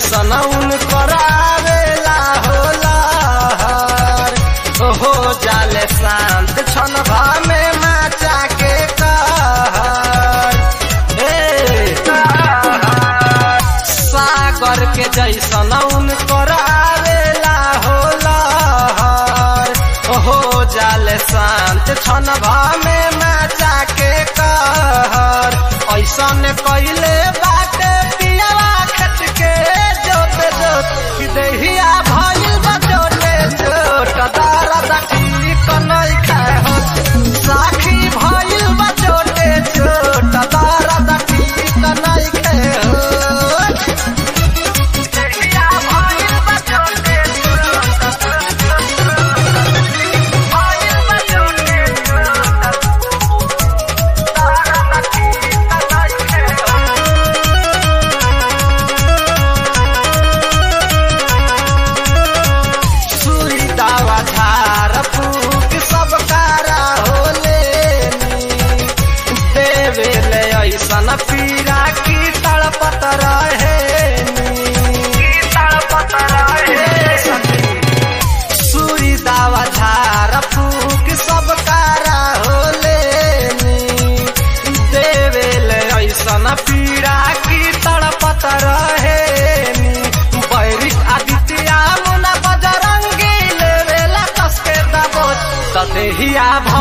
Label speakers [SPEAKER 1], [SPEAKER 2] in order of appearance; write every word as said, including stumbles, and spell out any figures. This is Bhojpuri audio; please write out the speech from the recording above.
[SPEAKER 1] जैसन उन करावेला होला हो जाले शांत क्षण भा में माचा के कहर सागर के जैसन उन करावेला होला हो जाले शांत क्षण भा में माचा के कहर ऐसन कैले बाटे पियावा खट के जोत जोत कि दहिया भइल बा जोटे जोट दर्द ठीक नहीं खाए हो साखी भइल बा जोटे जोट दर्द ठीक नहीं खाए हो दहिया भइल बा जोटे जोट भइल बा जोटे पीरा की तड़पत रहे तड़पत रहे सुई दावा झार फूक सब कारा होले देवेल ऐसन पीड़ा की तड़पत रहे बैरिक आदित्य मुना बजरंगी लेवेला कस के दबोच तदेहिया